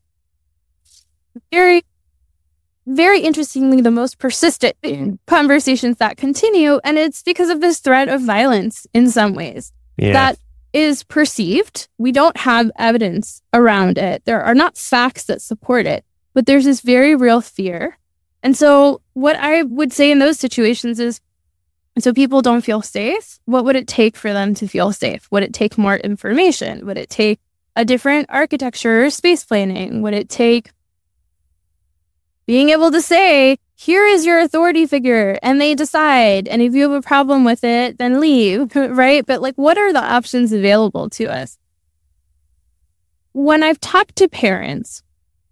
very, very interestingly the most persistent conversations that continue. And it's because of this threat of violence in some ways. Yeah. That is perceived. We don't have evidence around it. There are not facts that support it, but there's this very real fear. And so what I would say in those situations is, so people don't feel safe, what would it take for them to feel safe? Would it take more information? Would it take a different architecture or space planning? Would it take being able to say, here is your authority figure, and they decide, and if you have a problem with it, then leave, right? But like, what are the options available to us? When I've talked to parents,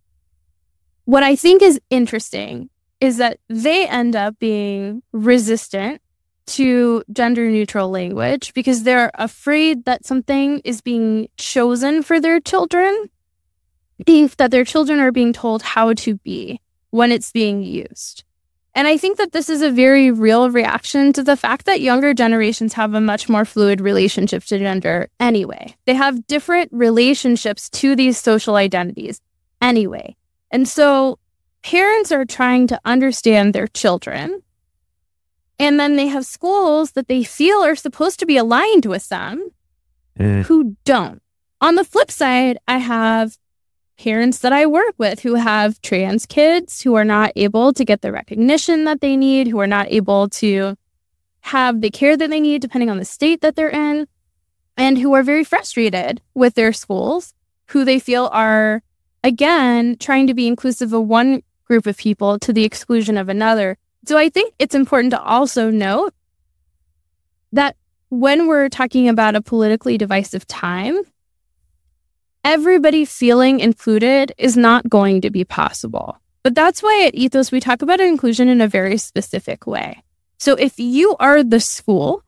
what I think is interesting is that they end up being resistant to gender neutral language because they're afraid that something is being chosen for their children, if that their children are being told how to be when it's being used. And I think that this is a very real reaction to the fact that younger generations have a much more fluid relationship to gender anyway. They have different relationships to these social identities anyway. And so parents are trying to understand their children. And then they have schools that they feel are supposed to be aligned with them mm. who don't. On the flip side, I have parents that I work with who have trans kids who are not able to get the recognition that they need, who are not able to have the care that they need depending on the state that they're in, and who are very frustrated with their schools, who they feel are, again, trying to be inclusive of one group of people to the exclusion of another. So I think it's important to also note that when we're talking about a politically divisive time, everybody feeling included is not going to be possible. But that's why at Ethos, we talk about inclusion in a very specific way. So if you are the school,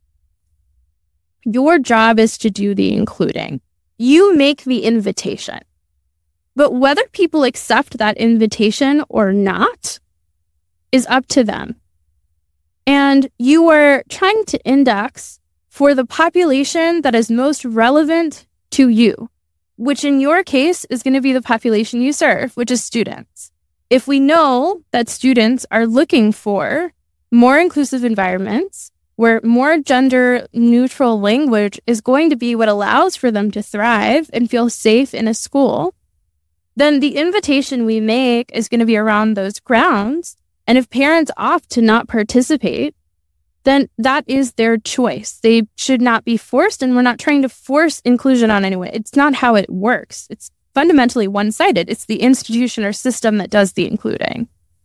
your job is to do the including. You make the invitation. But whether people accept that invitation or not is up to them. And you are trying to index for the population that is most relevant to you, which in your case is going to be the population you serve, which is students. If we know that students are looking for more inclusive environments where more gender neutral language is going to be what allows for them to thrive and feel safe in a school, then the invitation we make is going to be around those grounds. And if parents opt to not participate, then that is their choice. They should not be forced, and we're not trying to force inclusion on anyone. It's not how it works. It's fundamentally one-sided. It's the institution or system that does the including.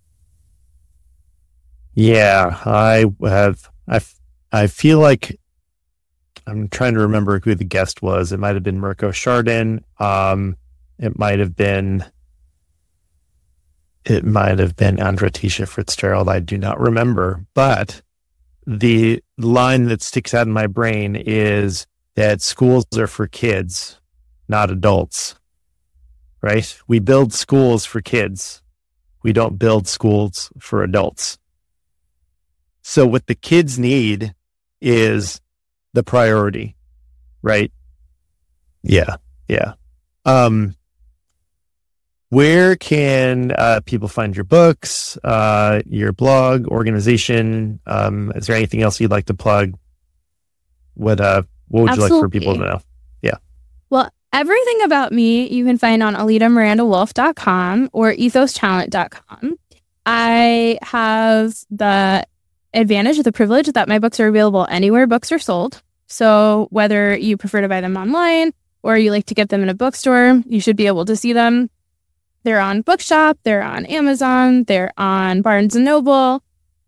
Yeah, I have. I, I feel like I'm trying to remember who the guest was. It might have been Mirko Chardin. Um, it might have been. It might have been Andra Tisha Fitzgerald. I do not remember, but the line that sticks out in my brain is that schools are for kids, not adults. Right? We build schools for kids. We don't build schools for adults. So what the kids need is the priority, right? Yeah, yeah. Um, where can uh, people find your books, uh, your blog, organization? Um, is there anything else you'd like to plug? What uh, what would Absolutely. you like for people to know? Yeah. Well, everything about me you can find on alita miranda wolf dot com or ethos talent dot com. I have the advantage of the privilege that my books are available anywhere books are sold. So whether you prefer to buy them online or you like to get them in a bookstore, you should be able to see them. They're on Bookshop, they're on Amazon, they're on Barnes and Noble,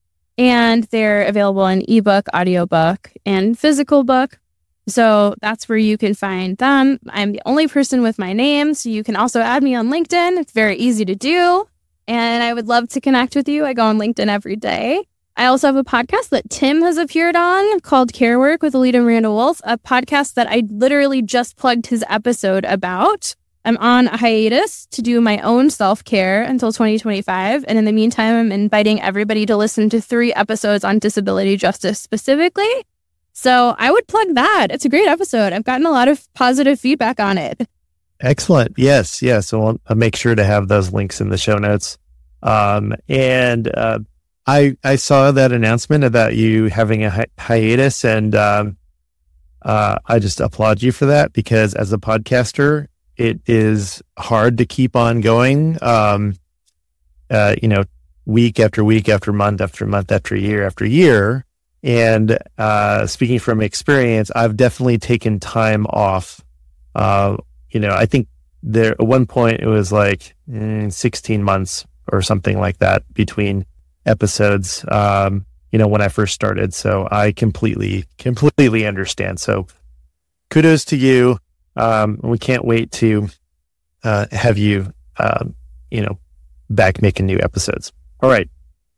and they're available in ebook, audiobook, and physical book. So that's where you can find them. I'm the only person with my name, so you can also add me on LinkedIn. It's very easy to do, and I would love to connect with you. I go on LinkedIn every day. I also have a podcast that Tim has appeared on called Care Work with Alita Miranda Wolf, a podcast that I literally just plugged his episode about. I'm on a hiatus to do my own self-care until twenty twenty-five. And in the meantime, I'm inviting everybody to listen to three episodes on disability justice specifically. So I would plug that. It's a great episode. I've gotten a lot of positive feedback on it. Excellent. Yes. Yes. So I'll, I'll make sure to have those links in the show notes. Um, and, uh, I, I saw that announcement about you having a hi- hiatus, and um, uh, I just applaud you for that, because as a podcaster, it is hard to keep on going, um, uh, you know, week after week after month after month after year after year. And uh, speaking from experience, I've definitely taken time off. Uh, you know, I think there at one point it was like mm, sixteen months or something like that between episodes, um, you know, when I first started. So I completely, completely understand. So kudos to you. Um, we can't wait to uh, have you, um, you know, back making new episodes. All right.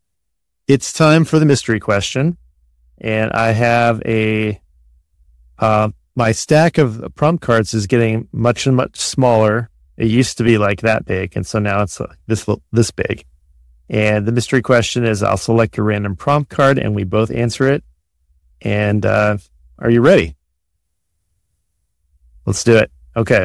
It's time for the mystery question. And I have a, uh, my stack of prompt cards is getting much and much smaller. It used to be like that big. And so now it's uh, this, this big. And the mystery question is, I'll select a random prompt card and we both answer it. And uh, are you ready? Let's do it. Okay.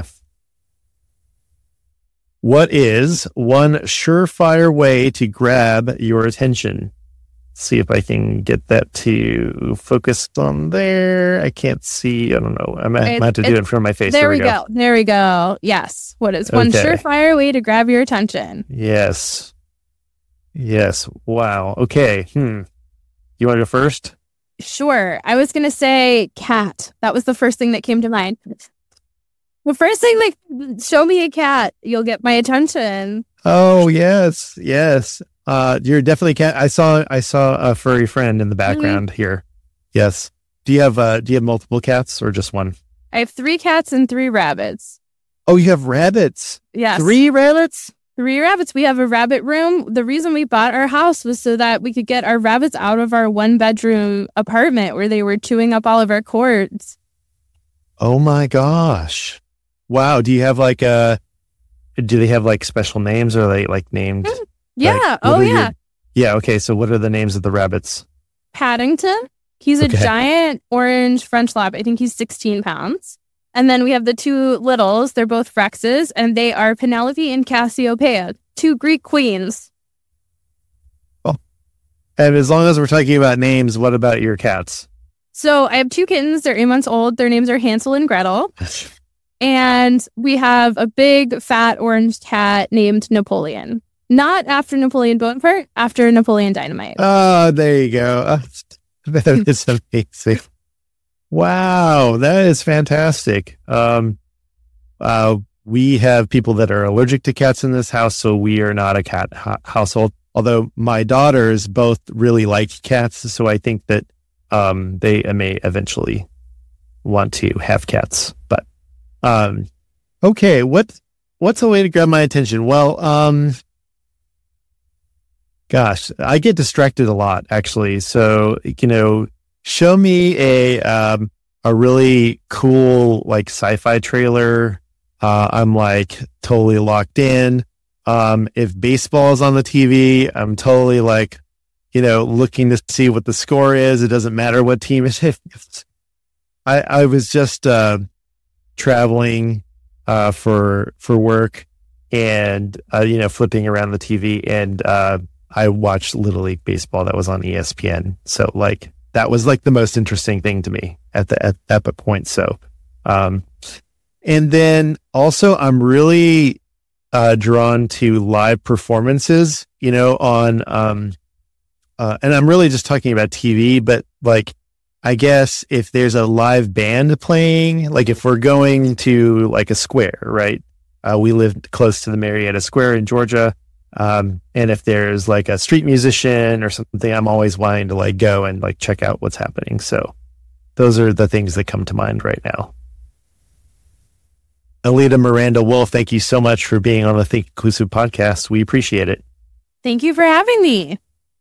What is one surefire way to grab your attention? Let's see if I can get that to focus on there. I can't see. I don't know. I might, might have to do it in front of my face. There, there we go. go. go. There we go. Yes. What is one okay. surefire way to grab your attention? Yes. Yes. Wow. Okay. Hmm. You want to go first? Sure. I was going to say cat. That was the first thing that came to mind. The first thing, like, show me a cat. You'll get my attention. Oh, yes. Yes. Uh, you're definitely a cat. I saw, I saw a furry friend in the background mm-hmm. here. Yes. Do you have, uh, do you have multiple cats or just one? I have three cats and three rabbits. Oh, you have rabbits? Yes. Three rabbits? Three rabbits. We have a rabbit room. The reason we bought our house was so that we could get our rabbits out of our one bedroom apartment where they were chewing up all of our cords. Oh my gosh. Wow. Do you have like a, do they have like special names, or are they like named? Yeah. Like, oh yeah. Your, yeah. Okay. So what are the names of the rabbits? Paddington. He's a okay. giant orange French lab. I think he's sixteen pounds. And then we have the two littles. They're both Frexes, and they are Penelope and Cassiopeia, two Greek queens. Oh. And as long as we're talking about names, what about your cats? So I have two kittens. They're eight months old. Their names are Hansel and Gretel. And we have a big, fat, orange cat named Napoleon. Not after Napoleon Bonaparte, after Napoleon Dynamite. Oh, there you go. That is amazing. Wow, that is fantastic. Um, uh, we have people that are allergic to cats in this house, so we are not a cat ha- household. Although my daughters both really like cats, so I think that um, they may eventually want to have cats. But um, okay, what what's a way to grab my attention? Well, um, gosh, I get distracted a lot, actually. So you know. Show me a um, a really cool like sci-fi trailer. Uh, I'm like totally locked in. Um, if baseball is on the T V, I'm totally like, you know, looking to see what the score is. It doesn't matter what team it is. I I was just uh, traveling uh, for for work, and uh, you know, flipping around the T V, and uh, I watched Little League baseball that was on E S P N. So like. That was like the most interesting thing to me at the at, at the point. So, um, and then also I'm really uh, drawn to live performances, you know, on, um, uh, and I'm really just talking about T V, but like, I guess if there's a live band playing, like if we're going to like a square, right? Uh, we lived close to the Marietta Square in Georgia. Um, and if there's like a street musician or something, I'm always wanting to like go and like check out what's happening. So those are the things that come to mind right now. Alita Miranda Wolf, thank you so much for being on the Think Inclusive podcast. We appreciate it. Thank you for having me.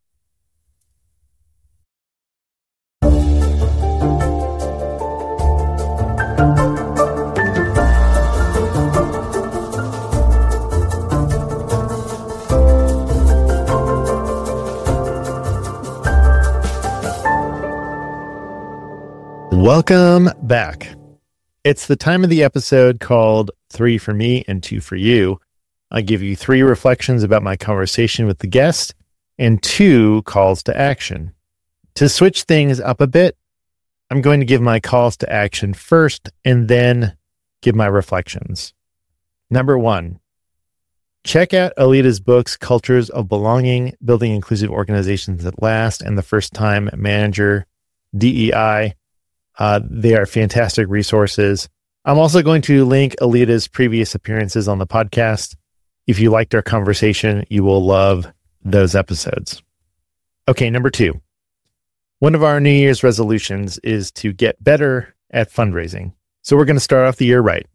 Welcome back. It's the time of the episode called Three for Me and Two for You. I give you three reflections about my conversation with the guest and two calls to action. To switch things up a bit, I'm going to give my calls to action first and then give my reflections. Number one, check out Alita's books, Cultures of Belonging, Building Inclusive Organizations That Last, and The First Time Manager, D E I. Uh, they are fantastic resources. I'm also going to link Alita's previous appearances on the podcast. If you liked our conversation, you will love those episodes. Okay, number two. One of our New Year's resolutions is to get better at fundraising. So we're going to start off the year right.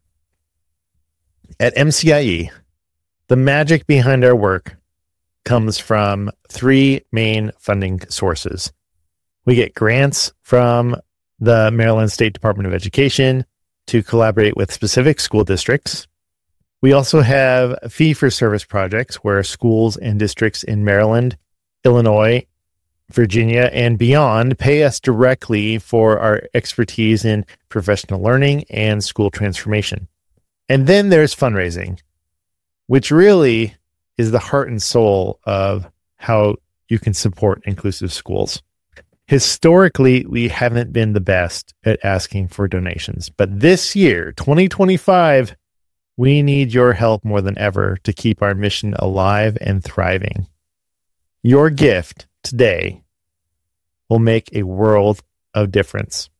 At M C I E, the magic behind our work comes from three main funding sources. We get grants from the Maryland State Department of Education to collaborate with specific school districts. We also have fee-for-service projects where schools and districts in Maryland, Illinois, Virginia, and beyond pay us directly for our expertise in professional learning and school transformation. And then there's fundraising, which really is the heart and soul of how you can support inclusive schools. Historically, we haven't been the best at asking for donations, but this year, twenty twenty-five, we need your help more than ever to keep our mission alive and thriving. Your gift today will make a world of difference.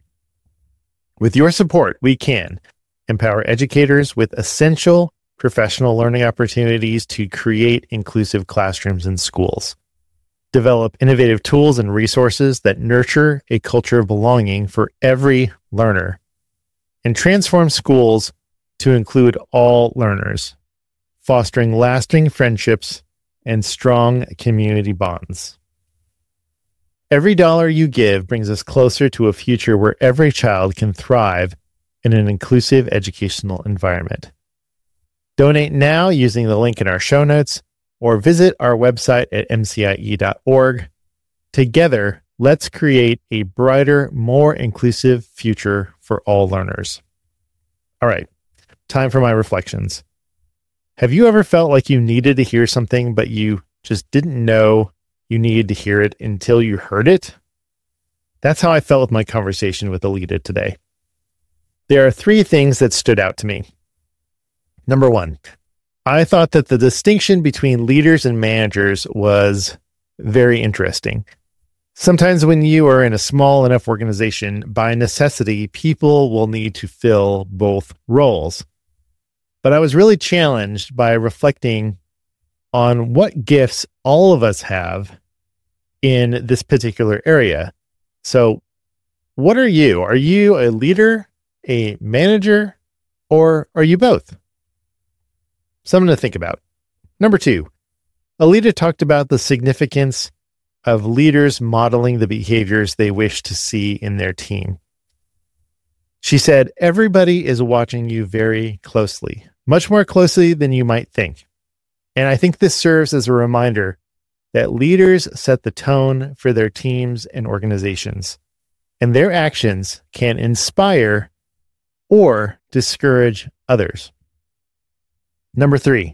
With your support, we can empower educators with essential professional learning opportunities to create inclusive classrooms in schools, develop innovative tools and resources that nurture a culture of belonging for every learner, and transform schools to include all learners, fostering lasting friendships and strong community bonds. Every dollar you give brings us closer to a future where every child can thrive in an inclusive educational environment. Donate now using the link in our show notes, or visit our website at m c i e dot org. Together, let's create a brighter, more inclusive future for all learners. All right, time for my reflections. Have you ever felt like you needed to hear something, but you just didn't know you needed to hear it until you heard it? That's how I felt with my conversation with Alita today. There are three things that stood out to me. Number one, I thought that the distinction between leaders and managers was very interesting. Sometimes when you are in a small enough organization, by necessity, people will need to fill both roles. But I was really challenged by reflecting on what gifts all of us have in this particular area. So, what are you? Are you a leader, a manager, or are you both? Something to think about. Number two, Alita talked about the significance of leaders modeling the behaviors they wish to see in their team. She said, everybody is watching you very closely, much more closely than you might think. And I think this serves as a reminder that leaders set the tone for their teams and organizations, and their actions can inspire or discourage others. Number three,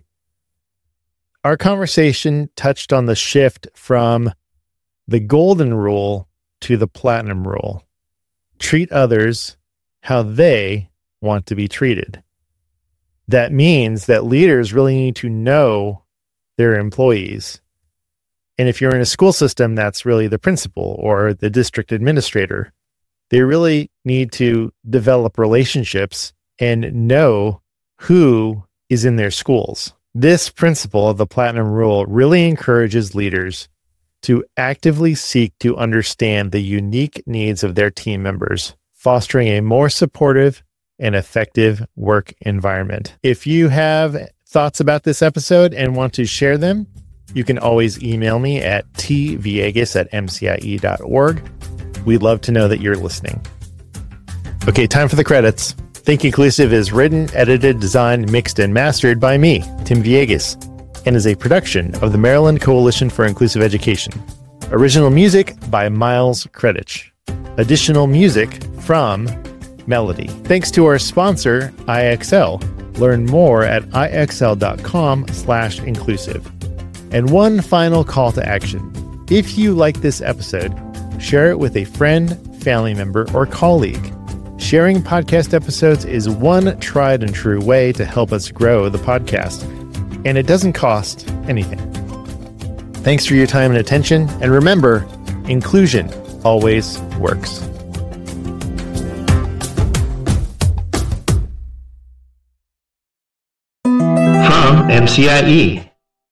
our conversation touched on the shift from the golden rule to the platinum rule. Treat others how they want to be treated. That means that leaders really need to know their employees. And if you're in a school system, that's really the principal or the district administrator. They really need to develop relationships and know who is in their schools. This principle of the platinum rule really encourages leaders to actively seek to understand the unique needs of their team members, fostering a more supportive and effective work environment. If you have thoughts about this episode and want to share them, you can always email me at t viegas at m c i e dot org. We'd love to know that you're listening. Okay, time for the credits. Think Inclusive is written, edited, designed, mixed, and mastered by me, Tim Viegas, and is a production of the Maryland Coalition for Inclusive Education. Original music by Miles Kredich. Additional music from Melody. Thanks to our sponsor, I X L. Learn more at ixl.com slash inclusive. And one final call to action. If you like this episode, share it with a friend, family member, or colleague. Sharing podcast episodes is one tried and true way to help us grow the podcast, and it doesn't cost anything. Thanks for your time and attention, and remember, inclusion always works. From M C I E.